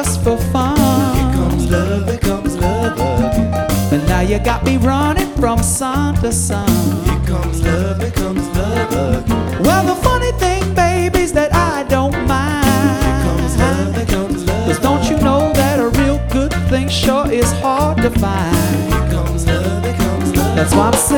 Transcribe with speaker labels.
Speaker 1: just for fun.
Speaker 2: Here comes love again.
Speaker 1: And now you got me running from sun to sun.
Speaker 2: Here comes love again.
Speaker 1: Well, the funny thing, baby, is that I don't mind.
Speaker 2: Here comes love.
Speaker 1: 'Cause don't you know that a real good thing sure is hard to find.
Speaker 2: Here comes love.
Speaker 1: That's why I'm sitting